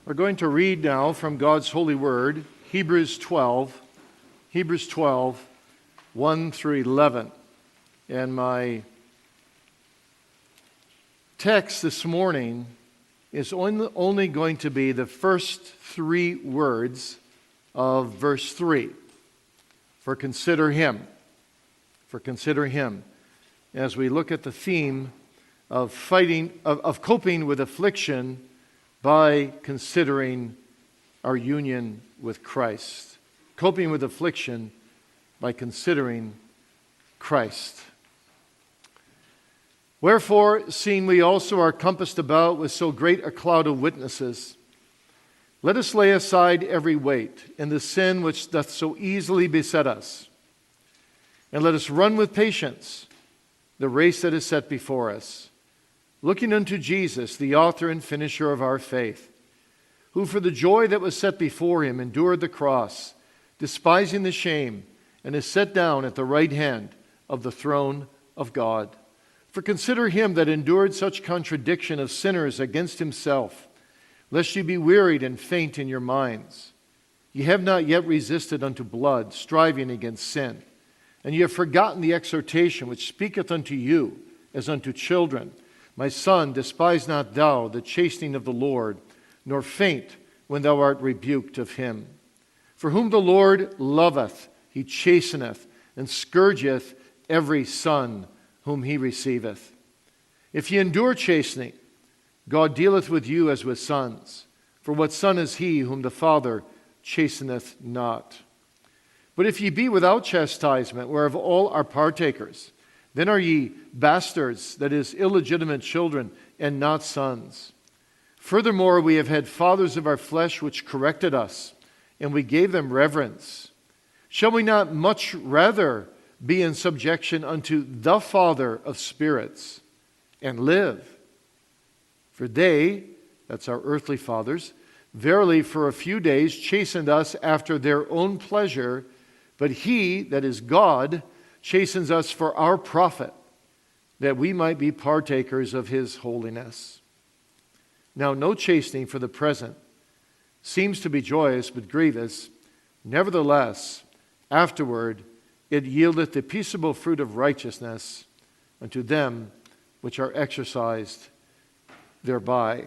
We're going to read now from God's holy word, Hebrews 12, 1 through 11. And my text this morning is only going to be the first three words of verse 3. For consider him. As we look at the theme of coping with affliction by considering our union with Christ. Coping with affliction by considering Christ. Wherefore, seeing we also are compassed about with so great a cloud of witnesses, let us lay aside every weight and the sin which doth so easily beset us, and let us run with patience the race that is set before us, looking unto Jesus, the author and finisher of our faith, who for the joy that was set before him endured the cross, despising the shame, and is set down at the right hand of the throne of God. For consider him that endured such contradiction of sinners against himself, lest ye be wearied and faint in your minds. Ye have not yet resisted unto blood, striving against sin. And ye have forgotten the exhortation which speaketh unto you as unto children. My son, despise not thou the chastening of the Lord, nor faint when thou art rebuked of him. For whom the Lord loveth, he chasteneth, and scourgeth every son whom he receiveth. If ye endure chastening, God dealeth with you as with sons. For what son is he whom the Father chasteneth not? But if ye be without chastisement, whereof all are partakers, then are ye bastards, that is, illegitimate children, and not sons. Furthermore, we have had fathers of our flesh which corrected us, and we gave them reverence. Shall we not much rather be in subjection unto the Father of spirits, and live? For they, that's our earthly fathers, verily for a few days chastened us after their own pleasure, but he, that is God, chastens us for our profit, that we might be partakers of his holiness. Now no chastening for the present seems to be joyous, but grievous. Nevertheless, afterward it yieldeth the peaceable fruit of righteousness unto them which are exercised thereby.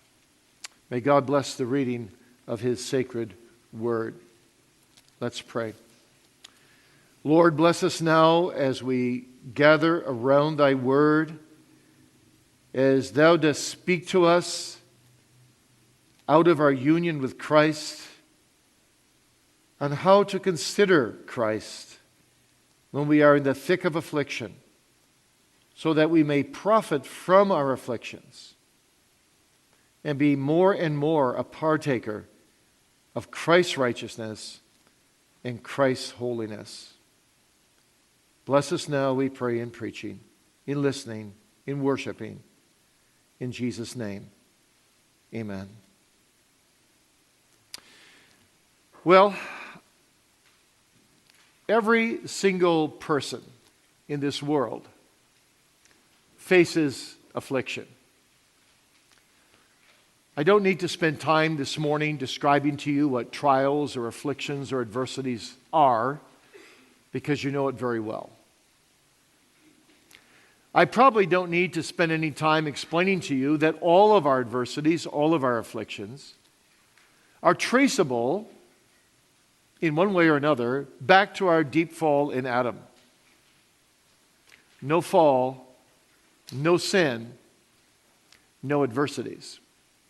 May God bless the reading of his sacred word. Let's pray. Lord, bless us now as we gather around thy word, as thou dost speak to us out of our union with Christ, on how to consider Christ when we are in the thick of affliction, so that we may profit from our afflictions and be more and more a partaker of Christ's righteousness and Christ's holiness. Bless us now, we pray, in preaching, in listening, in worshiping. In Jesus' name, amen. Well, every single person in this world faces affliction. I don't need to spend time this morning describing to you what trials or afflictions or adversities are, because you know it very well. I probably don't need to spend any time explaining to you that all of our adversities, all of our afflictions, are traceable in one way or another back to our deep fall in Adam. No fall, no sin, no adversities.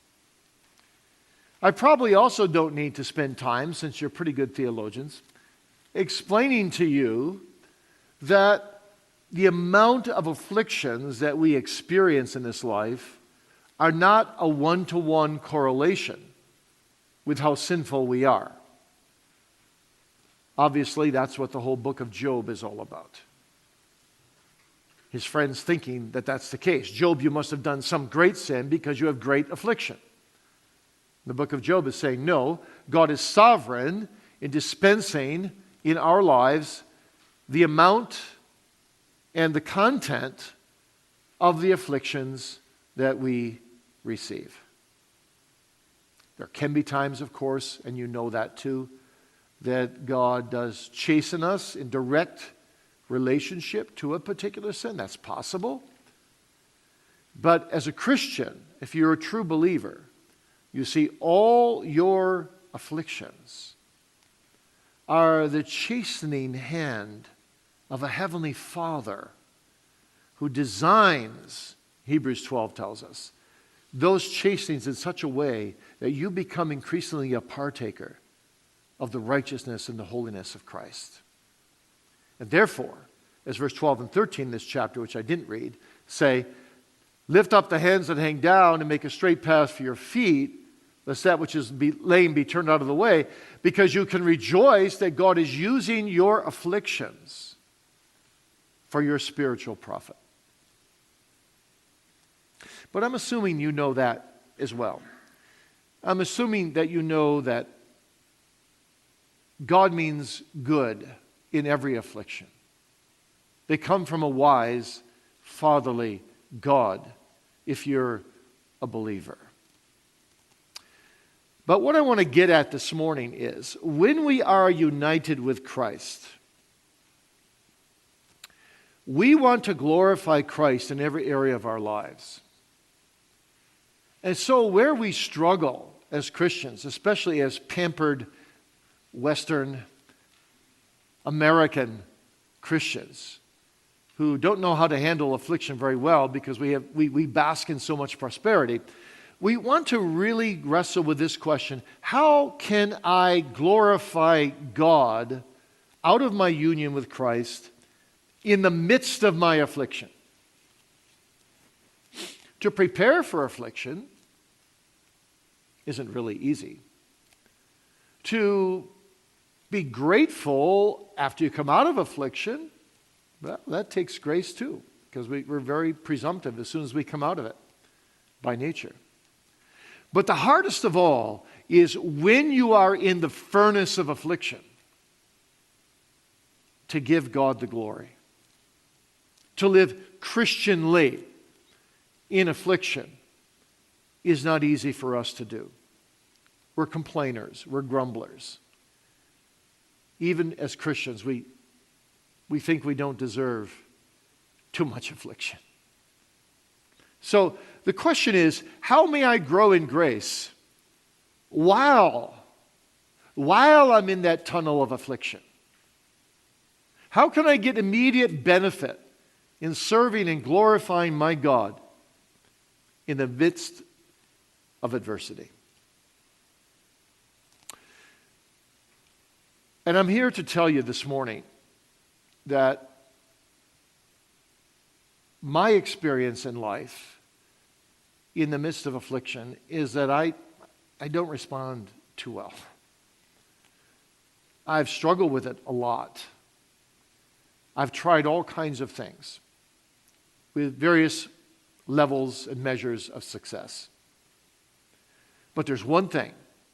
I probably also don't need to spend time, since you're pretty good theologians, explaining to you that the amount of afflictions that we experience in this life are not a one-to-one correlation with how sinful we are. Obviously, that's what the whole book of Job is all about. His friends thinking that that's the case. Job, you must have done some great sin because you have great affliction. The book of Job is saying, no, God is sovereign in dispensing in our lives the amount and the content of the afflictions that we receive. There can be times, of course, and you know that too, that God does chasten us in direct relationship to a particular sin. That's possible. But as a Christian, if you're a true believer, you see all your afflictions are the chastening hand of a heavenly Father who designs, Hebrews 12 tells us, those chastenings in such a way that you become increasingly a partaker of the righteousness and the holiness of Christ. And therefore, as verse 12 and 13 in this chapter, which I didn't read, say, lift up the hands that hang down and make a straight path for your feet, lest that which is lame be turned out of the way, because you can rejoice that God is using your afflictions for your spiritual profit. But I'm assuming you know that as well. I'm assuming that you know that God means good in every affliction. They come from a wise, fatherly God, if you're a believer. But what I want to get at this morning is, when we are united with Christ, we want to glorify Christ in every area of our lives. And so where we struggle as Christians, especially as pampered Western American Christians who don't know how to handle affliction very well because we bask in so much prosperity, we want to really wrestle with this question: how can I glorify God out of my union with Christ in the midst of my affliction? To prepare for affliction isn't really easy. To be grateful after you come out of affliction, well, that takes grace too, because we're very presumptive as soon as we come out of it by nature. But the hardest of all is when you are in the furnace of affliction, to give God the glory. To live Christianly in affliction is not easy for us to do. We're complainers. We're grumblers. Even as Christians, we think we don't deserve too much affliction. So the question is, how may I grow in grace while I'm in that tunnel of affliction? How can I get immediate benefit in serving and glorifying my God in the midst of adversity? And I'm here to tell you this morning that my experience in life in the midst of affliction is that I don't respond too well. I've struggled with it a lot. I've tried all kinds of things with various levels and measures of success. But there's one thing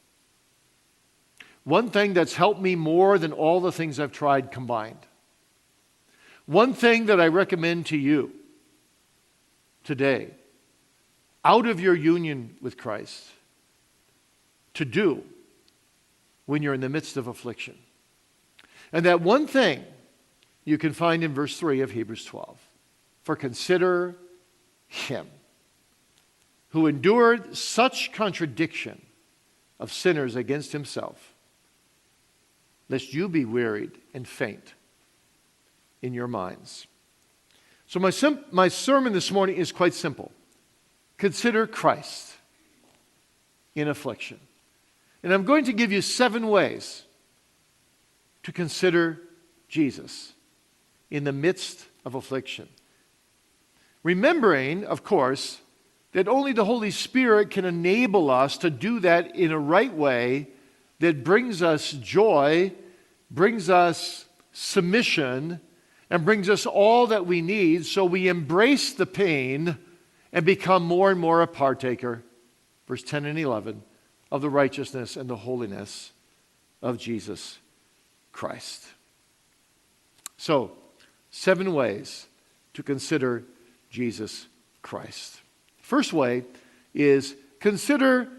that's helped me more than all the things I've tried combined. One thing that I recommend to you today, out of your union with Christ, to do when you're in the midst of affliction. And that one thing you can find in verse 3 of Hebrews 12. For consider him who endured such contradiction of sinners against himself, lest you be wearied and faint in your minds. So my sermon this morning is quite simple. Consider Christ in affliction. And I'm going to give you 7 ways to consider Jesus in the midst of affliction. Remembering, of course, that only the Holy Spirit can enable us to do that in a right way that brings us joy, brings us submission, and brings us all that we need so we embrace the pain and become more and more a partaker, verse 10 and 11, of the righteousness and the holiness of Jesus Christ. So, 7 ways to consider Jesus Christ. First way is consider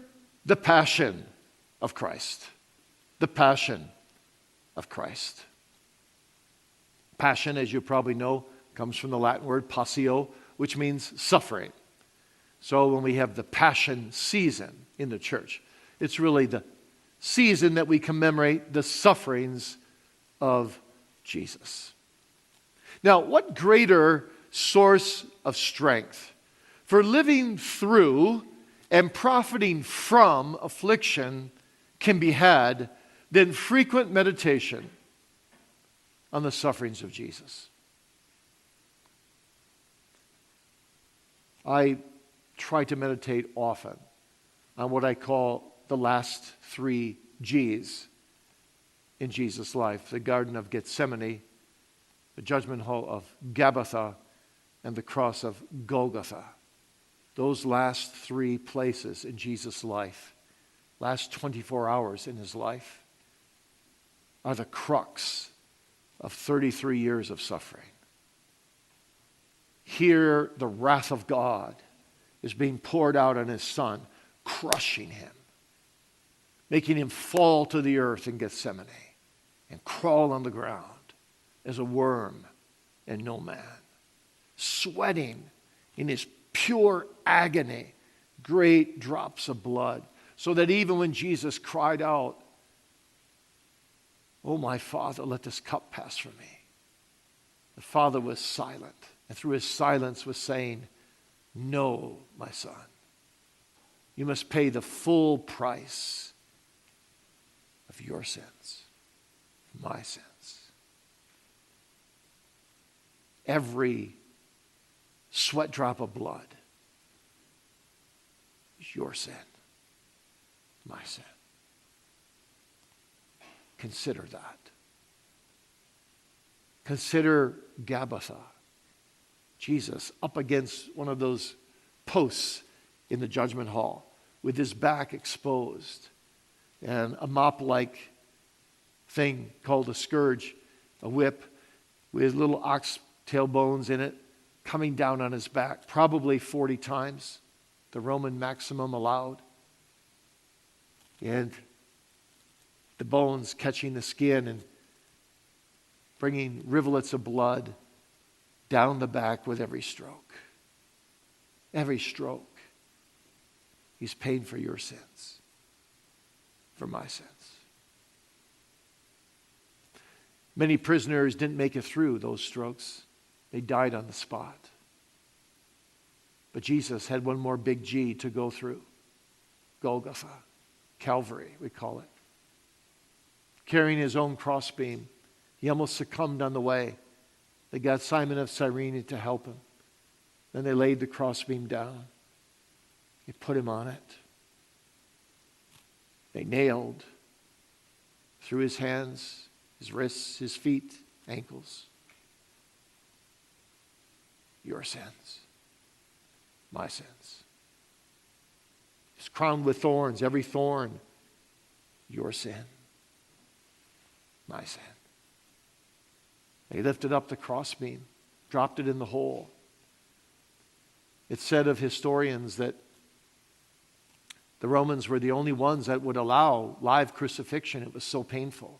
the passion of Christ. The passion of Christ. Passion, as you probably know, comes from the Latin word passio, which means suffering. So when we have the Passion season in the church, it's really the season that we commemorate the sufferings of Jesus. Now, what greater source of strength for living through and profiting from affliction can be had than frequent meditation on the sufferings of Jesus? I try to meditate often on what I call the last 3 G's in Jesus' life: the Garden of Gethsemane, the judgment hall of Gabbatha, and the cross of Golgotha. Those last 3 places in Jesus' life, last 24 hours in his life, are the crux of 33 years of suffering. Here, the wrath of God is being poured out on his Son, crushing him, making him fall to the earth in Gethsemane and crawl on the ground as a worm and no man, sweating in his pure agony, great drops of blood, so that even when Jesus cried out, "Oh, my Father, let this cup pass from me," the Father was silent, and through his silence was saying, "No, my Son, you must pay the full price of your sins, my sins. Every sweat drop of blood is your sin, my sin." Consider that. Consider Gabbatha. Jesus up against one of those posts in the judgment hall with his back exposed and a mop-like thing called a scourge, a whip with little oxtail bones in it coming down on his back, probably 40 times the Roman maximum allowed. And the bones catching the skin and bringing rivulets of blood down the back with every stroke. Every stroke. He's paying for your sins, for my sins. Many prisoners didn't make it through those strokes. They died on the spot. But Jesus had one more big G to go through. Golgotha, Calvary, we call it. Carrying his own crossbeam, he almost succumbed on the way. They got Simon of Cyrene to help him. Then they laid the crossbeam down. They put him on it. They nailed through his hands, his wrists, his feet, ankles. Your sins, my sins. He's crowned with thorns, every thorn, your sin, my sin. They lifted up the crossbeam, dropped it in the hole. It's said of historians that the Romans were the only ones that would allow live crucifixion. It was so painful.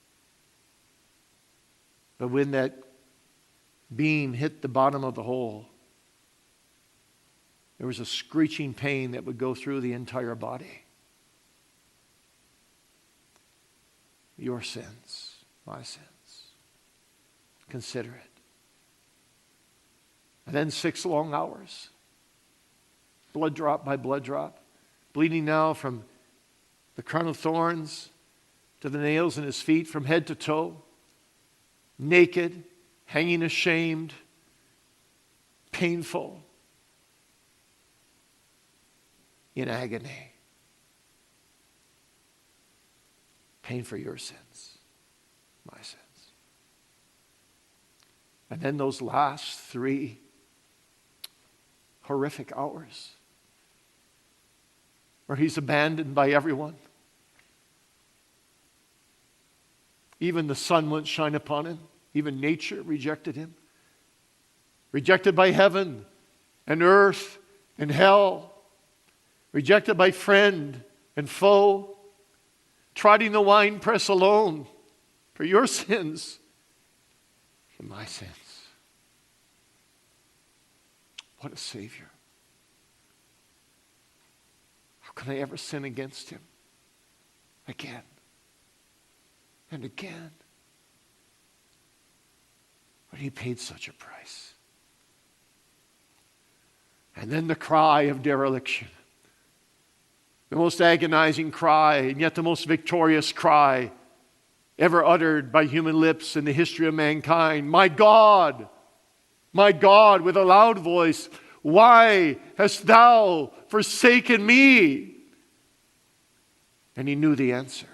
But when that beam hit the bottom of the hole, there was a screeching pain that would go through the entire body. Your sins, my sins. Consider it. And then 6 long hours. Blood drop by blood drop. Bleeding now from the crown of thorns to the nails in his feet, from head to toe. Naked, hanging ashamed, painful, in agony. Pain for your sins, my sins. And then those last 3 horrific hours where he's abandoned by everyone. Even the sun wouldn't shine upon him. Even nature rejected him. Rejected by heaven and earth and hell. Rejected by friend and foe, trotting the winepress alone for your sins and my sins. What a Savior. How can I ever sin against him? Again and again. But he paid such a price. And then the cry of dereliction. The most agonizing cry, and yet the most victorious cry ever uttered by human lips in the history of mankind. My God, with a loud voice, why hast thou forsaken me? And he knew the answer.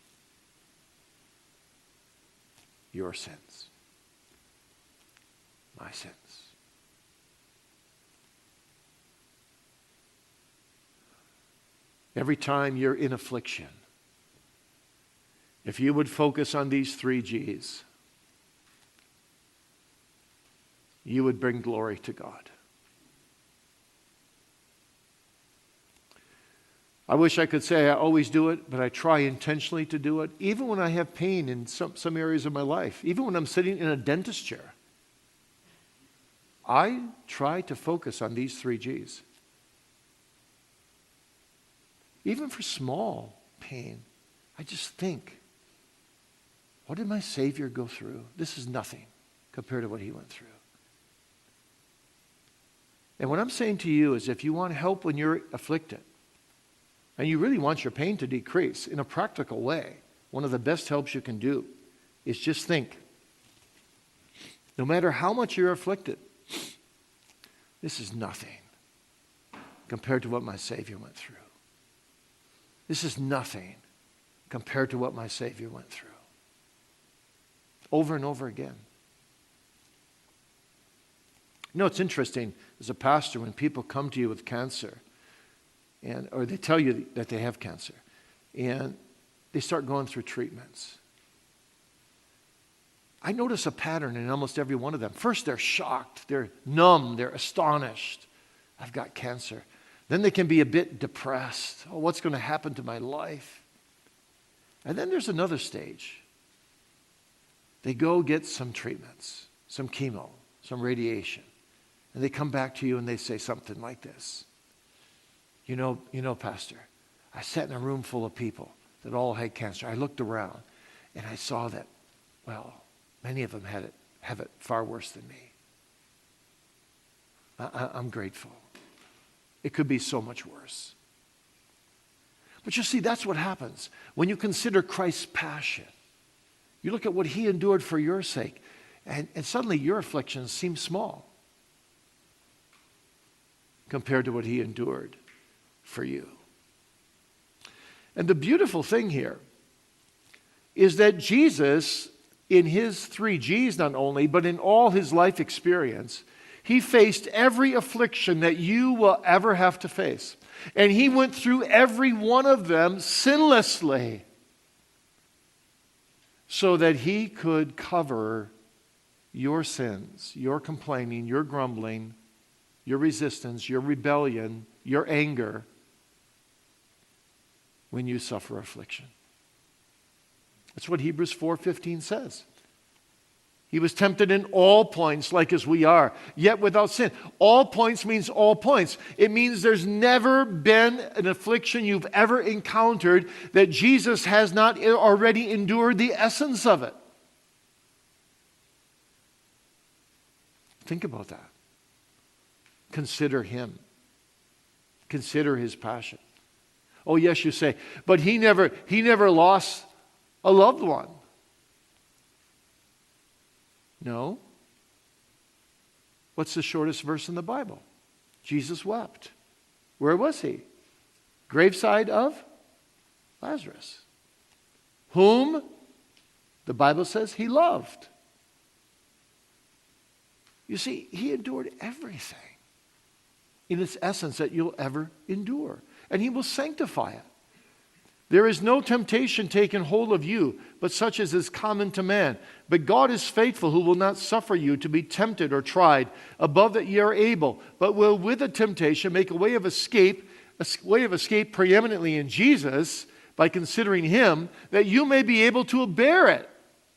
Your sins. My sins. Every time you're in affliction, if you would focus on these 3 G's, you would bring glory to God. I wish I could say I always do it, but I try intentionally to do it, even when I have pain in some areas of my life, even when I'm sitting in a dentist chair. I try to focus on these 3 G's. Even for small pain, I just think, what did my Savior go through? This is nothing compared to what he went through. And what I'm saying to you is if you want help when you're afflicted, and you really want your pain to decrease in a practical way, one of the best helps you can do is just think, no matter how much you're afflicted, this is nothing compared to what my Savior went through. This is nothing compared to what my Savior went through. Over and over again. You know, it's interesting, as a pastor, when people come to you with cancer, or they tell you that they have cancer, and they start going through treatments. I notice a pattern in almost every one of them. First, they're shocked, they're numb, they're astonished. I've got cancer. Then they can be a bit depressed. Oh, what's going to happen to my life? And then there's another stage. They go get some treatments, some chemo, some radiation. And they come back to you and they say something like this. You know, Pastor, I sat in a room full of people that all had cancer. I looked around and I saw that, well, many of them have it far worse than me. I'm grateful. It could be so much worse. But you see, that's what happens when you consider Christ's passion. You look at what he endured for your sake, and suddenly your afflictions seem small compared to what he endured for you. And the beautiful thing here is that Jesus, in his 3 G's not only, but in all his life experience, he faced every affliction that you will ever have to face. And he went through every one of them sinlessly so that he could cover your sins, your complaining, your grumbling, your resistance, your rebellion, your anger when you suffer affliction. That's what Hebrews 4:15 says. He was tempted in all points like as we are, yet without sin. All points means all points. It means there's never been an affliction you've ever encountered that Jesus has not already endured the essence of it. Think about that. Consider him. Consider his passion. Oh yes, you say, but he never lost a loved one. No. What's the shortest verse in the Bible? Jesus wept. Where was he? Graveside of Lazarus, whom the Bible says he loved. You see, he endured everything in its essence that you'll ever endure. And he will sanctify it. There is no temptation taken hold of you, but such as is common to man. But God is faithful, who will not suffer you to be tempted or tried above that ye are able, but will with the temptation make a way of escape, way of escape preeminently in Jesus by considering Him, that you may be able to bear it.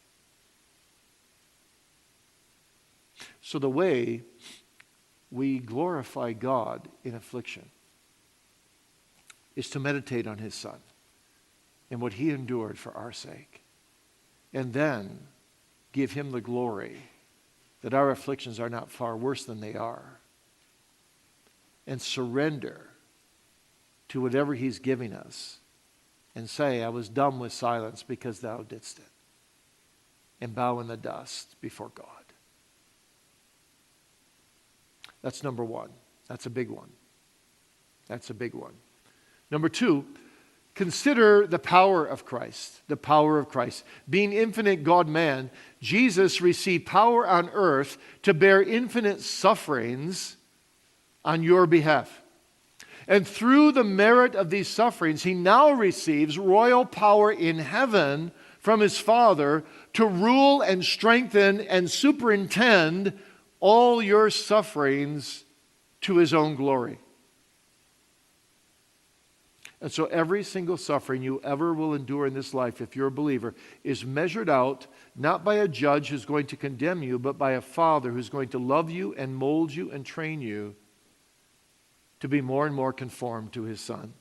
So the way we glorify God in affliction is to meditate on His Son and what He endured for our sake, and then give Him the glory that our afflictions are not far worse than they are, and surrender to whatever He's giving us and say, I was dumb with silence because Thou didst it, and bow in the dust before God. That's number one. That's a big one. That's a big one. Number two, consider the power of Christ. The power of Christ. Being infinite God-man, Jesus received power on earth to bear infinite sufferings on your behalf. And through the merit of these sufferings, He now receives royal power in heaven from His Father to rule and strengthen and superintend all your sufferings to His own glory. And so every single suffering you ever will endure in this life, if you're a believer, is measured out not by a judge who's going to condemn you, but by a Father who's going to love you and mold you and train you to be more and more conformed to His Son.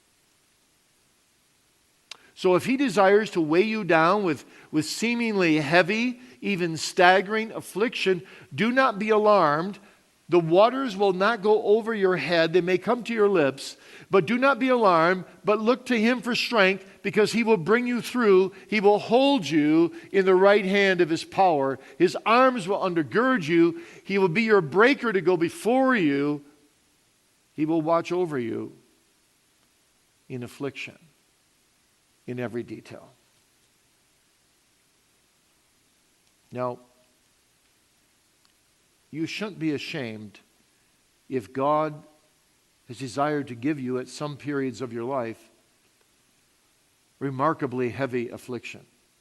So if He desires to weigh you down with seemingly heavy, even staggering affliction, do not be alarmed. The waters will not go over your head. They may come to your lips, but do not be alarmed, but look to Him for strength, because He will bring you through. He will hold you in the right hand of His power. His arms will undergird you. He will be your breaker to go before you. He will watch over you in affliction, in every detail. Now, you shouldn't be ashamed if God has desired to give you at some periods of your life remarkably heavy affliction.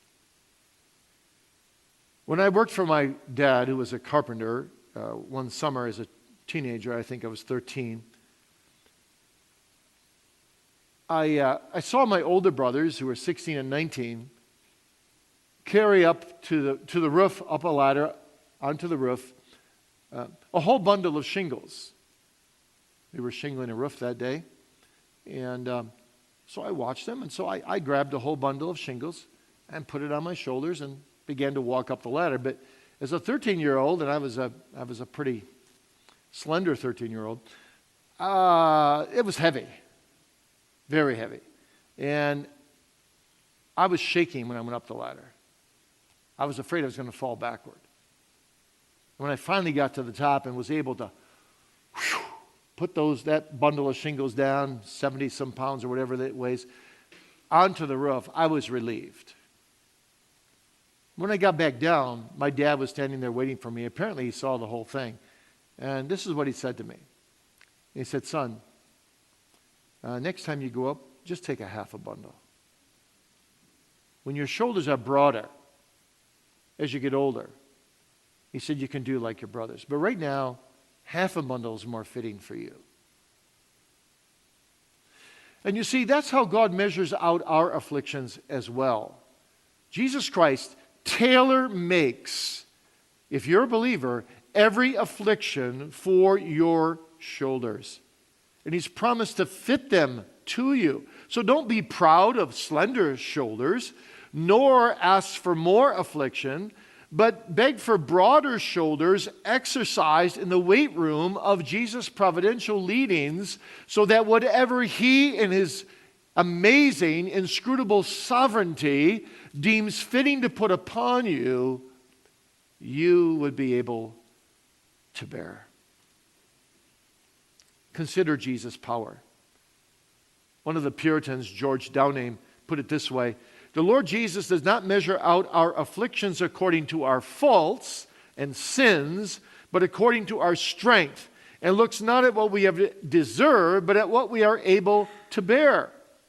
When I worked for my dad, who was a carpenter, one summer as a teenager, I think I was 13, I saw my older brothers, who were 16 and 19, carry up to the roof, up a ladder, onto the roof, a whole bundle of shingles. They were shingling a roof that day. And so I watched them, and so I grabbed a whole bundle of shingles and put it on my shoulders and began to walk up the ladder. But as a 13-year-old, and I was a pretty slender 13-year-old, it was heavy. Very heavy. And I was shaking when I went up the ladder. I was afraid I was going to fall backward. When I finally got to the top and was able to put that bundle of shingles down, 70-some pounds or whatever that weighs, onto the roof, I was relieved. When I got back down, my dad was standing there waiting for me. Apparently he saw the whole thing. And this is what he said to me. He said, "Son, next time you go up, just take a half a bundle. When your shoulders are broader, as you get older," he said, "you can do like your brothers. But right now, half a bundle is more fitting for you." And you see, that's how God measures out our afflictions as well. Jesus Christ tailor-makes, if you're a believer, every affliction for your shoulders. And He's promised to fit them to you. So don't be proud of slender shoulders, nor ask for more affliction, but beg for broader shoulders exercised in the weight room of Jesus' providential leadings, so that whatever He in His amazing, inscrutable sovereignty deems fitting to put upon you, you would be able to bear. Consider Jesus' power. One of the Puritans, George Downey, put it this way: the Lord Jesus does not measure out our afflictions according to our faults and sins, but according to our strength, and looks not at what we have deserved, but at what we are able to bear.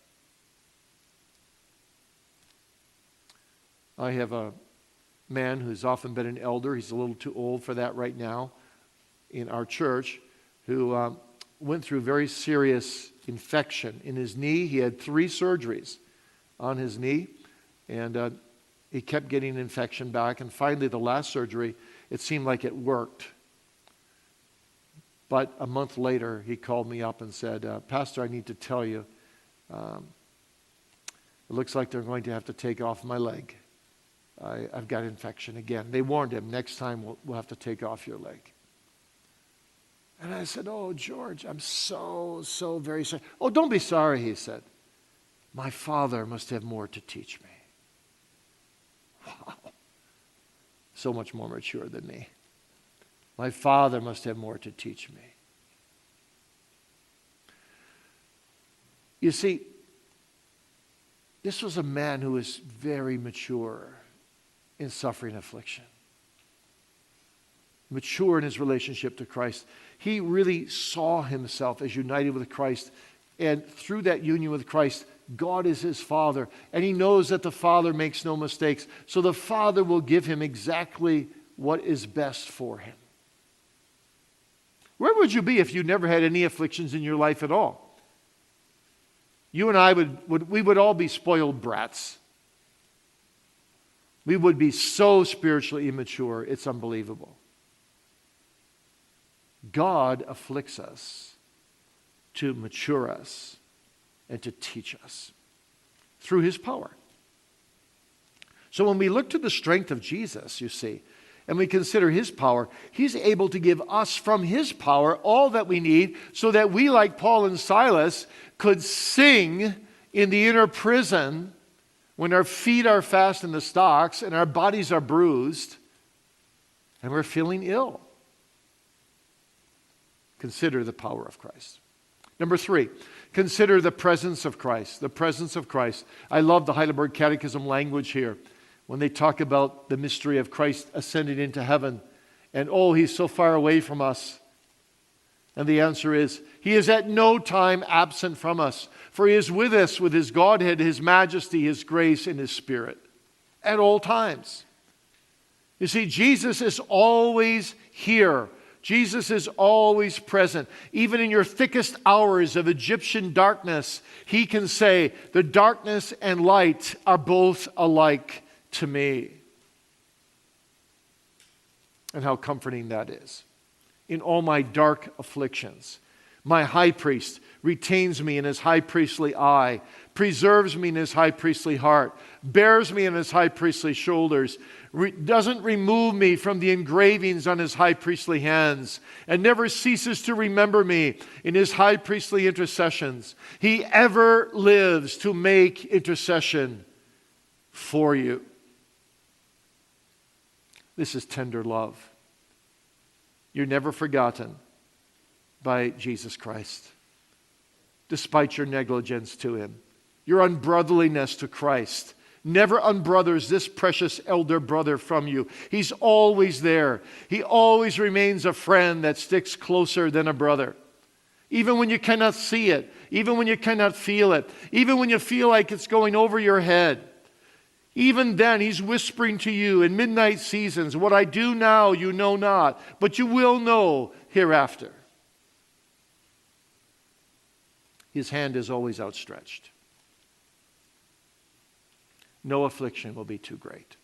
I have a man who's often been an elder. He's a little too old for that right now in our church, who went through very serious infection in his knee. He had 3 surgeries on his knee, and he kept getting infection back. And finally, the last surgery, it seemed like it worked. But a month later, he called me up and said, Pastor, I need to tell you, it looks like they're going to have to take off my leg. I've got infection again. They warned him, next time we'll have to take off your leg. And I said, oh, George, I'm so very sorry. Oh, don't be sorry, he said. My father must have more to teach me. Wow. So much more mature than me. My father must have more to teach me. You see, this was a man who was very mature in suffering affliction. Mature in his relationship to Christ. He really saw himself as united with Christ. And through that union with Christ, God is his Father. And he knows that the Father makes no mistakes. So the Father will give him exactly what is best for him. Where would you be if you never had any afflictions in your life at all? You and I would all be spoiled brats. We would be so spiritually immature, it's unbelievable. God afflicts us to mature us and to teach us through his power. So when we look to the strength of Jesus, you see, and we consider his power, he's able to give us from his power all that we need so that we, like Paul and Silas, could sing in the inner prison when our feet are fast in the stocks and our bodies are bruised and we're feeling ill. Consider the power of Christ. Number 3, consider the presence of Christ. The presence of Christ. I love the Heidelberg Catechism language here when they talk about the mystery of Christ ascending into heaven. And oh, he's so far away from us. And the answer is, he is at no time absent from us. For he is with us with his Godhead, his majesty, his grace, and his Spirit. At all times. You see, Jesus is always here. Jesus is always present. Even in your thickest hours of Egyptian darkness, he can say, the darkness and light are both alike to me. And how comforting that is. In all my dark afflictions, my high priest retains me in his high priestly eye, preserves me in his high priestly heart, bears me in his high priestly shoulders, doesn't remove me from the engravings on his high priestly hands, and never ceases to remember me in his high priestly intercessions. He ever lives to make intercession for you. This is tender love. You're never forgotten by Jesus Christ, despite your negligence to him, your unbrotherliness to Christ. Never unbrothers this precious elder brother from you. He's always there. He always remains a friend that sticks closer than a brother. Even when you cannot see it, even when you cannot feel it, even when you feel like it's going over your head. Even then, he's whispering to you in midnight seasons, what I do now you know not, but you will know hereafter. His hand is always outstretched. No affliction will be too great.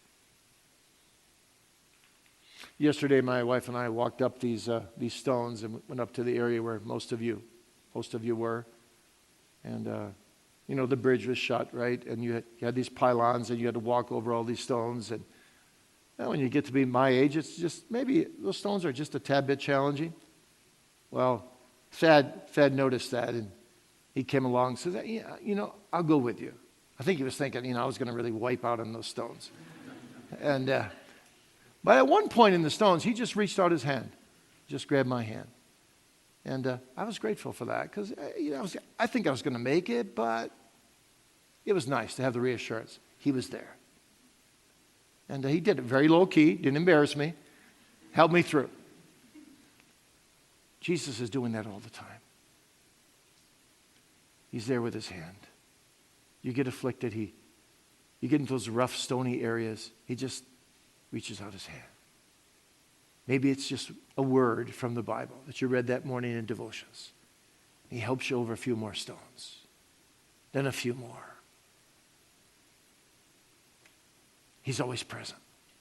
Yesterday, my wife and I walked up these stones and went up to the area where most of you were. And the bridge was shut, right? And you had these pylons and you had to walk over all these stones. And when you get to be my age, it's just maybe those stones are just a tad bit challenging. Well, Thad noticed that and he came along and said, yeah, I'll go with you. I think he was thinking, I was going to really wipe out on those stones. And but at one point in the stones, he just reached out his hand, just grabbed my hand. And I was grateful for that because I think I was going to make it, but it was nice to have the reassurance. He was there. And he did it very low key, didn't embarrass me, helped me through. Jesus is doing that all the time. He's there with his hand. You get afflicted, you get into those rough, stony areas, he just reaches out his hand. Maybe it's just a word from the Bible that you read that morning in devotions. He helps you over a few more stones, then a few more. He's always present.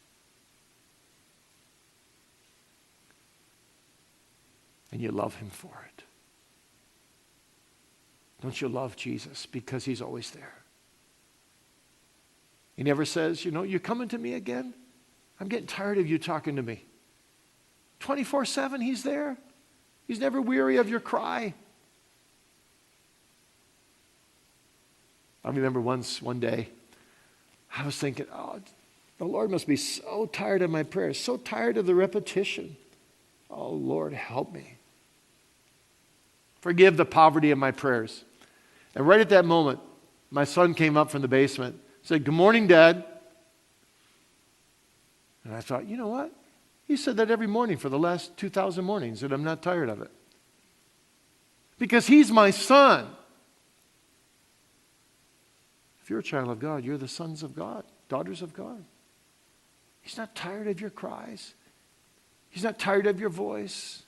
And you love him for it. Don't you love Jesus because he's always there? He never says, you're coming to me again? I'm getting tired of you talking to me. 24/7, he's there. He's never weary of your cry. I remember one day, I was thinking, the Lord must be so tired of my prayers, so tired of the repetition. Oh, Lord, help me. Forgive the poverty of my prayers. And right at that moment, my son came up from the basement, said, "Good morning, Dad." And I thought, you know what? He said that every morning for the last 2,000 mornings, and I'm not tired of it. Because he's my son. If you're a child of God, you're the sons of God, daughters of God. He's not tired of your cries. He's not tired of your voice.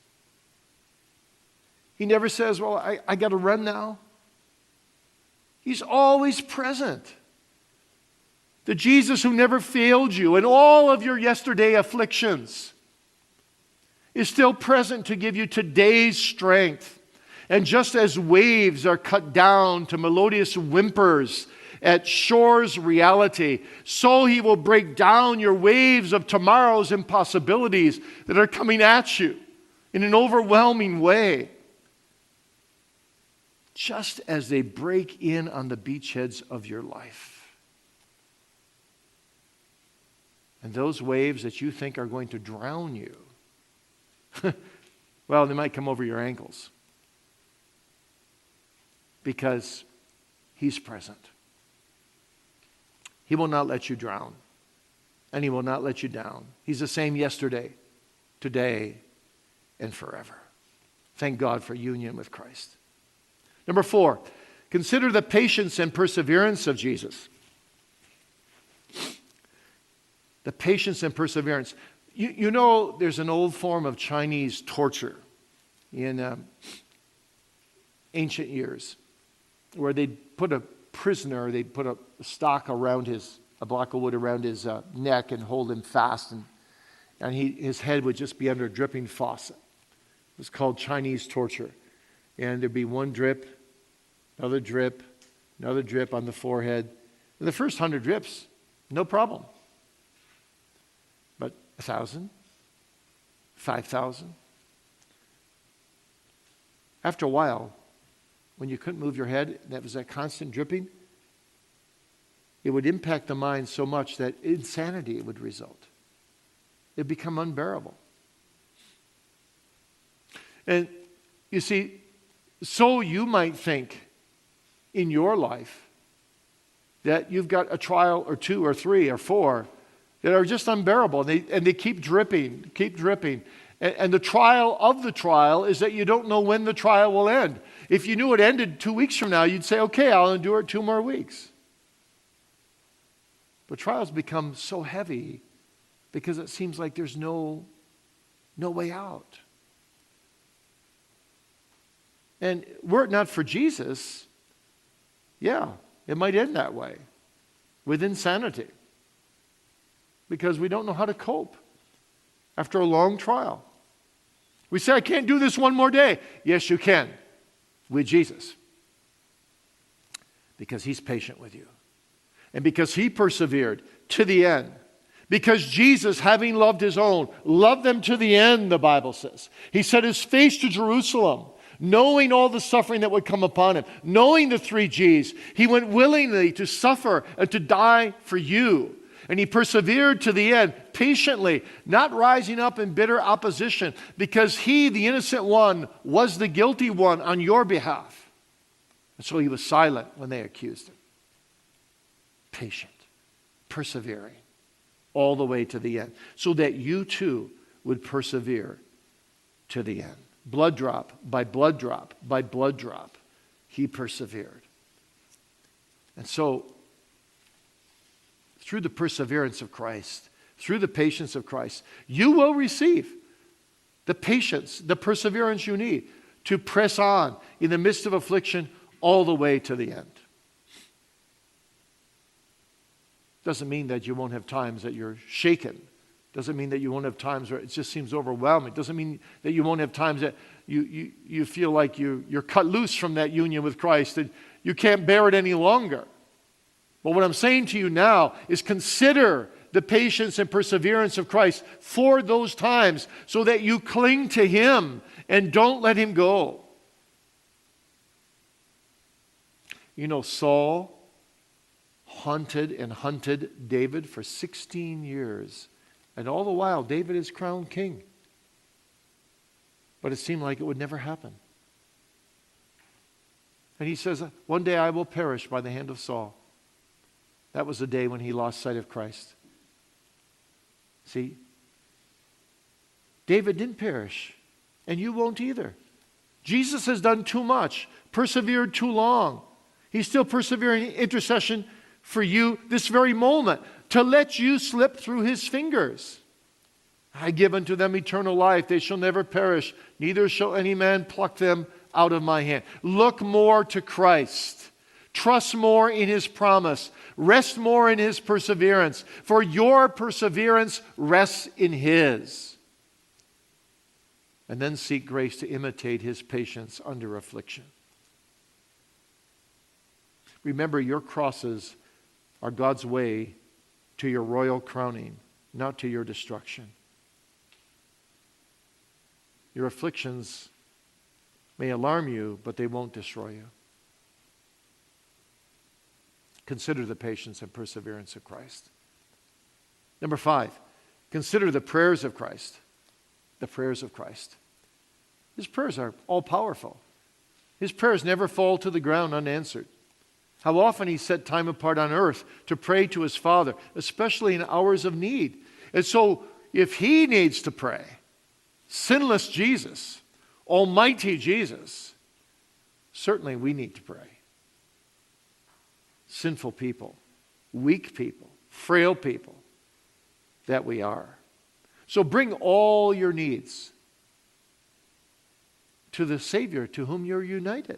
He never says, well, I got to run now. He's always present. The Jesus who never failed you in all of your yesterday afflictions is still present to give you today's strength. And just as waves are cut down to melodious whimpers at shore's reality, so he will break down your waves of tomorrow's impossibilities that are coming at you in an overwhelming way. Just as they break in on the beachheads of your life. And those waves that you think are going to drown you, well, they might come over your ankles. Because he's present. He will not let you drown. And he will not let you down. He's the same yesterday, today, and forever. Thank God for union with Christ. Number 4, consider the patience and perseverance of Jesus. The patience and perseverance. You know there's an old form of Chinese torture in ancient years where they'd put a prisoner, they'd put a block of wood around his neck and hold him fast, and his head would just be under a dripping faucet. It was called Chinese torture. And there'd be one drip, another drip on the forehead. And the first 100 drips, no problem. But 1,000, 5,000. After a while, when you couldn't move your head, that was that constant dripping, it would impact the mind so much that insanity would result. It'd become unbearable. And you see, so you might think in your life that you've got a trial or 2 or 3 or 4 that are just unbearable. And they keep dripping. And the trial of the trial is that you don't know when the trial will end. If you knew it ended 2 weeks from now, you'd say, okay, I'll endure it 2 more weeks. But trials become so heavy because it seems like there's no way out. And were it not for Jesus, yeah, it might end that way, with insanity. Because we don't know how to cope after a long trial. We say, I can't do this one more day. Yes, you can, with Jesus. Because he's patient with you. And because he persevered to the end. Because Jesus, having loved his own, loved them to the end, the Bible says. He set his face to Jerusalem, knowing all the suffering that would come upon him, knowing the 3 G's. He went willingly to suffer and to die for you. And he persevered to the end, patiently, not rising up in bitter opposition, because he, the innocent one, was the guilty one on your behalf. And so he was silent when they accused him. Patient, persevering, all the way to the end, so that you too would persevere to the end. Blood drop by blood drop by blood drop, he persevered. And so, through the perseverance of Christ, through the patience of Christ, you will receive the patience, the perseverance you need to press on in the midst of affliction all the way to the end. Doesn't mean that you won't have times that you're shaken. Doesn't mean that you won't have times where it just seems overwhelming. Doesn't mean that you won't have times that you feel like you're cut loose from that union with Christ and you can't bear it any longer. But what I'm saying to you now is consider the patience and perseverance of Christ for those times so that you cling to Him and don't let Him go. You know, Saul haunted and hunted David for 16 years. And all the while, David is crowned king. But it seemed like it would never happen. And he says, one day I will perish by the hand of Saul. That was the day when he lost sight of Christ. See, David didn't perish, and you won't either. Jesus has done too much, persevered too long. He's still persevering in intercession for you this very moment to let you slip through His fingers. I give unto them eternal life. They shall never perish. Neither shall any man pluck them out of my hand. Look more to Christ. Trust more in His promise. Rest more in His perseverance. For your perseverance rests in His. And then seek grace to imitate His patience under affliction. Remember, your crosses are God's way to your royal crowning, not to your destruction. Your afflictions may alarm you, but they won't destroy you. Consider the patience and perseverance of Christ. Number 5, consider the prayers of Christ. The prayers of Christ. His prayers are all powerful. His prayers never fall to the ground unanswered. How often He set time apart on earth to pray to His Father, especially in hours of need. And so, if He needs to pray, sinless Jesus, almighty Jesus, certainly we need to pray. Sinful people, weak people, frail people that we are. So bring all your needs to the Savior to whom you're united.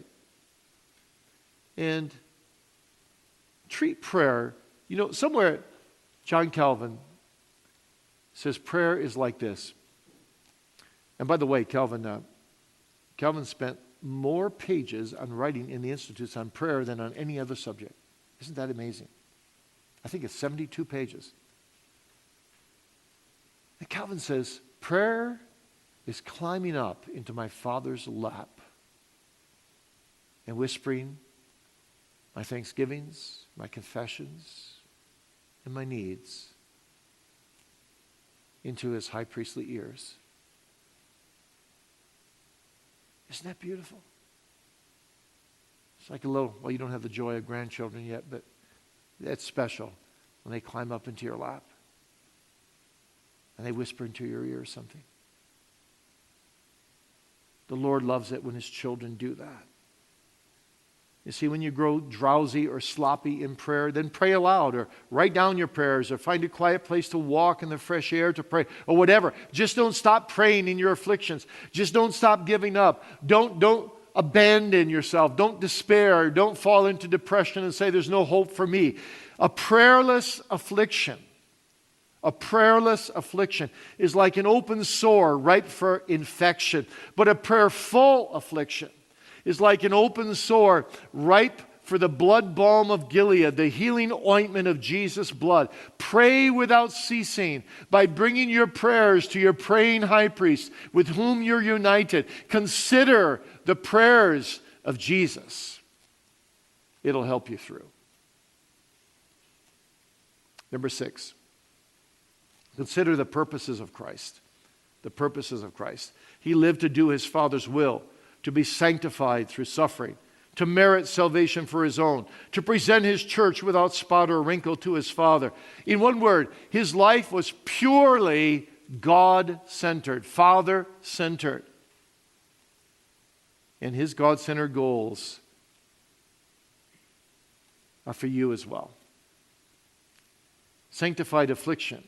And treat prayer, you know, somewhere John Calvin says prayer is like this. And by the way, Calvin spent more pages on writing in the Institutes on prayer than on any other subject. Isn't that amazing? I think it's 72 pages. And Calvin says, prayer is climbing up into my Father's lap and whispering my thanksgivings, my confessions, and my needs into His high priestly ears. Isn't that beautiful? It's like a little, well, you don't have the joy of grandchildren yet, but that's special when they climb up into your lap and they whisper into your ear something. The Lord loves it when His children do that. You see, when you grow drowsy or sloppy in prayer, then pray aloud or write down your prayers or find a quiet place to walk in the fresh air to pray or whatever. Just don't stop praying in your afflictions. Just don't stop giving up. Don't abandon yourself. Don't despair. Don't fall into depression and say there's no hope for me. A prayerless affliction is like an open sore ripe for infection. But a prayerful affliction is like an open sore ripe for the blood balm of Gilead, the healing ointment of Jesus' blood. Pray without ceasing by bringing your prayers to your praying high priest with whom you're united. Consider the prayers of Jesus. It'll help you through. Number 6, consider the purposes of Christ. The purposes of Christ. He lived to do His Father's will, to be sanctified through suffering, to merit salvation for His own, to present His church without spot or wrinkle to His Father. In one word, His life was purely God-centered, Father-centered. And His God-centered goals are for you as well. Sanctified affliction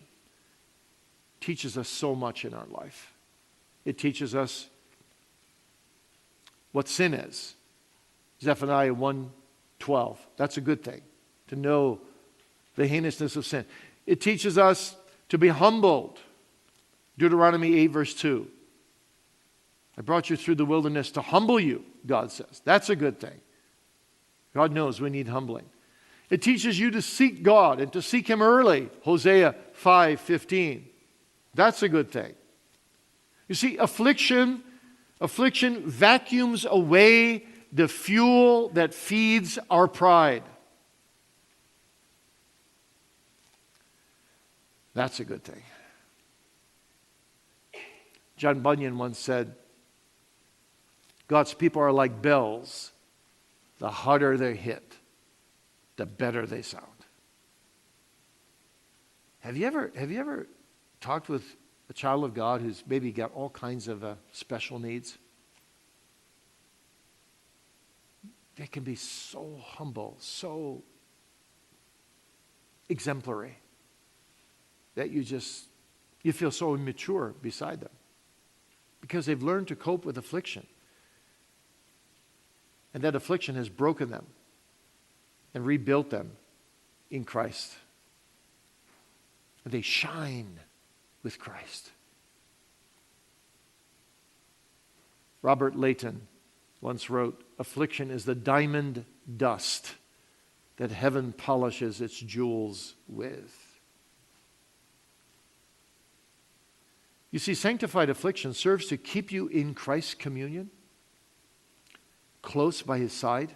teaches us so much in our life. It teaches us what sin is. Zephaniah 1:12. That's a good thing, to know the heinousness of sin. It teaches us to be humbled. Deuteronomy 8 verse 2. I brought you through the wilderness to humble you, God says. That's a good thing. God knows we need humbling. It teaches you to seek God and to seek Him early. Hosea 5:15. That's a good thing. You see, affliction vacuums away the fuel that feeds our pride. That's a good thing. John Bunyan once said, God's people are like bells. The harder they hit, the better they sound. Have you ever talked with a child of God who's maybe got all kinds of special needs? They can be so humble, so exemplary, that you feel so immature beside them, because they've learned to cope with affliction. And that affliction has broken them and rebuilt them in Christ. And they shine with Christ. Robert Leighton once wrote, affliction is the diamond dust that heaven polishes its jewels with. You see, sanctified affliction serves to keep you in Christ's communion, close by His side,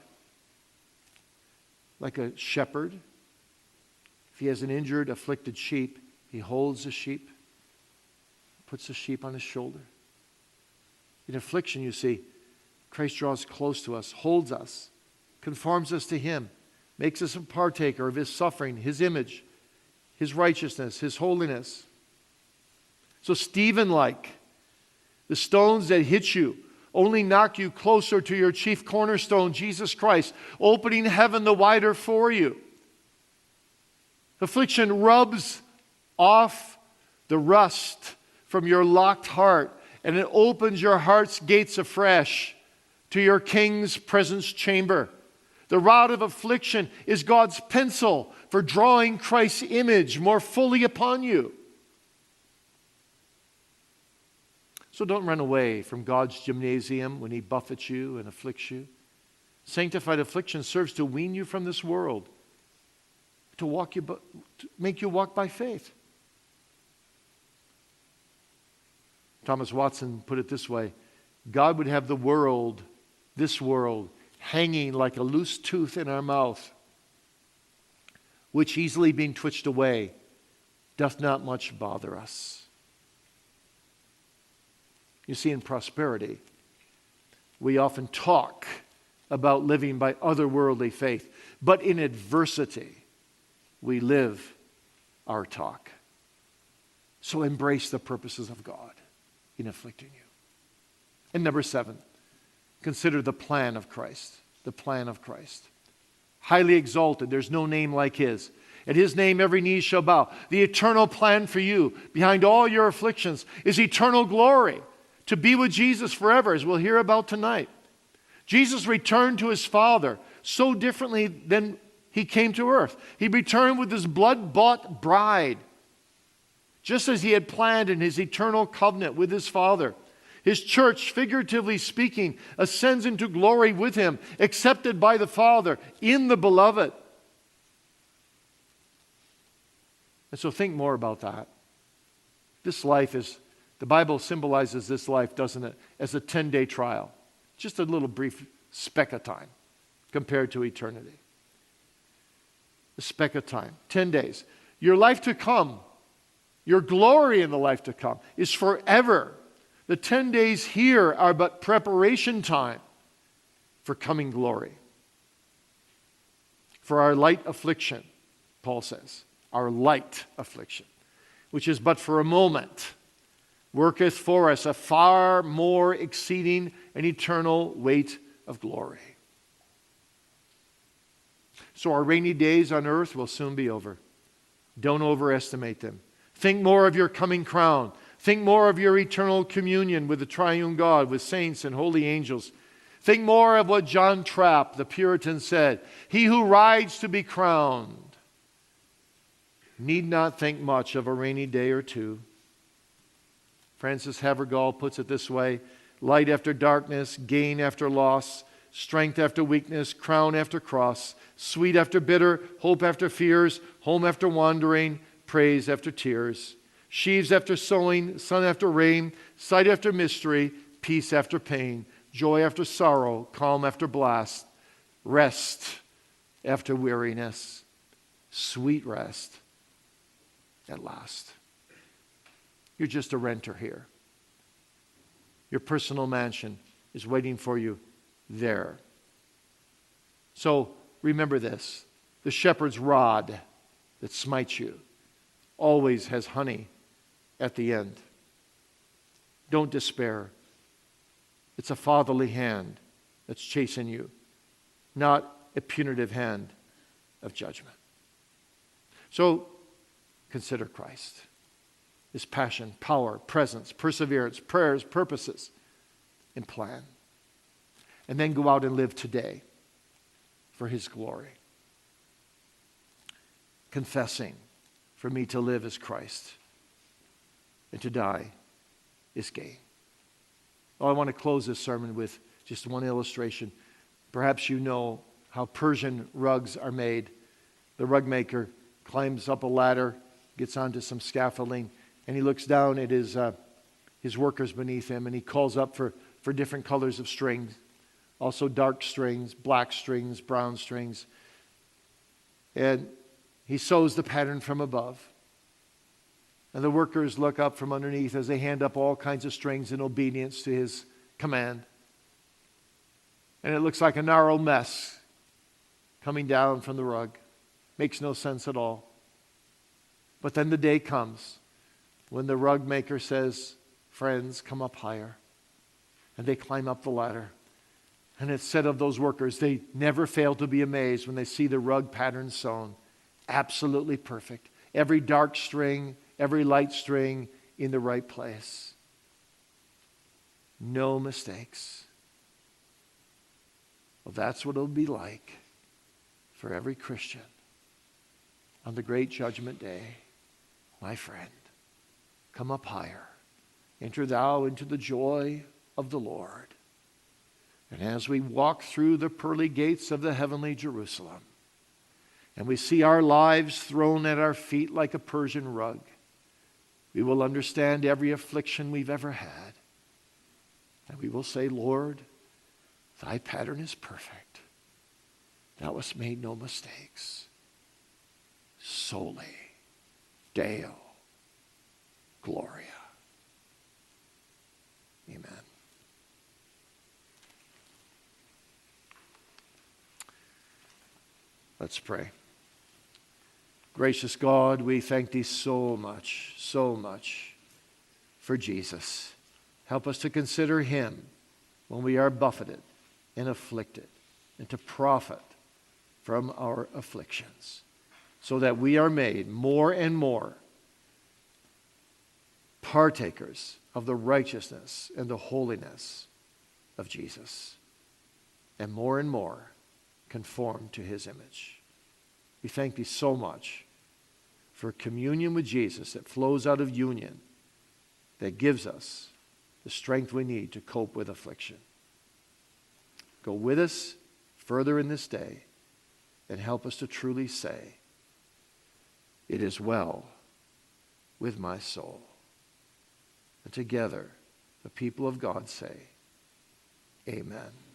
like a shepherd. If he has an injured, afflicted sheep, he holds the sheep, puts the sheep on his shoulder. In affliction, you see, Christ draws close to us, holds us, conforms us to Him, makes us a partaker of His suffering, His image, His righteousness, His holiness. So Stephen-like, the stones that hit you only knock you closer to your chief cornerstone, Jesus Christ, opening heaven the wider for you. Affliction rubs off the rust from your locked heart, and it opens your heart's gates afresh to your King's presence chamber. The rod of affliction is God's pencil for drawing Christ's image more fully upon you. So don't run away from God's gymnasium when He buffets you and afflicts you. Sanctified affliction serves to wean you from this world, to make you walk by faith. Thomas Watson put it this way: God would have this world, hanging like a loose tooth in our mouth, which easily being twitched away, doth not much bother us. You see, in prosperity, we often talk about living by otherworldly faith, but in adversity, we live our talk. So embrace the purposes of God in afflicting you. And number 7, consider the plan of Christ. The plan of Christ. Highly exalted, there's no name like His. At His name every knee shall bow. The eternal plan for you, behind all your afflictions, is eternal glory. To be with Jesus forever, as we'll hear about tonight. Jesus returned to His Father so differently than He came to earth. He returned with His blood-bought bride, just as He had planned in His eternal covenant with His Father. His church, figuratively speaking, ascends into glory with Him, accepted by the Father in the Beloved. And so think more about that. This life is... The Bible symbolizes this life, doesn't it, as a 10-day trial. Just a little brief speck of time compared to eternity. A speck of time, 10 days. Your life to come, your glory in the life to come, is forever. The 10 days here are but preparation time for coming glory. For our light affliction, Paul says, our light affliction, which is but for a moment, worketh for us a far more exceeding and eternal weight of glory. So our rainy days on earth will soon be over. Don't overestimate them. Think more of your coming crown. Think more of your eternal communion with the triune God, with saints and holy angels. Think more of what John Trapp, the Puritan, said. He who rides to be crowned need not think much of a rainy day or two. Francis Havergal puts it this way: light after darkness, gain after loss, strength after weakness, crown after cross, sweet after bitter, hope after fears, home after wandering, praise after tears, sheaves after sowing, sun after rain, sight after mystery, peace after pain, joy after sorrow, calm after blast, rest after weariness, sweet rest at last. You're just a renter here. Your personal mansion is waiting for you there. So remember this: the shepherd's rod that smites you always has honey at the end. Don't despair. It's a fatherly hand that's chasing you, not a punitive hand of judgment. So consider Christ, His passion, power, presence, perseverance, prayers, purposes, and plan. And then go out and live today for His glory. Confessing, for me to live is Christ, and to die is gain. Oh, I want to close this sermon with just one illustration. Perhaps you know how Persian rugs are made. The rug maker climbs up a ladder, gets onto some scaffolding, and he looks down at his workers beneath him, and he calls up for different colors of strings. Also dark strings, black strings, brown strings. And he sews the pattern from above. And the workers look up from underneath as they hand up all kinds of strings in obedience to his command. And it looks like a gnarled mess coming down from the rug. Makes no sense at all. But then the day comes when the rug maker says, friends, come up higher. And they climb up the ladder. And it's said of those workers, they never fail to be amazed when they see the rug pattern sewn. Absolutely perfect. Every dark string, every light string in the right place. No mistakes. Well, that's what it'll be like for every Christian on the great judgment day. My friend, come up higher. Enter thou into the joy of the Lord. And as we walk through the pearly gates of the heavenly Jerusalem, and we see our lives thrown at our feet like a Persian rug, we will understand every affliction we've ever had. And we will say, Lord, thy pattern is perfect. Thou hast made no mistakes. Soli Deo Gloria. Amen. Let's pray. Gracious God, we thank Thee so much for Jesus. Help us to consider Him when we are buffeted and afflicted, and to profit from our afflictions, so that we are made more and more partakers of the righteousness and the holiness of Jesus, and more conformed to His image. We thank Thee so much for communion with Jesus that flows out of union, that gives us the strength we need to cope with affliction. Go with us further in this day and help us to truly say, it is well with my soul. And together, the people of God say, Amen.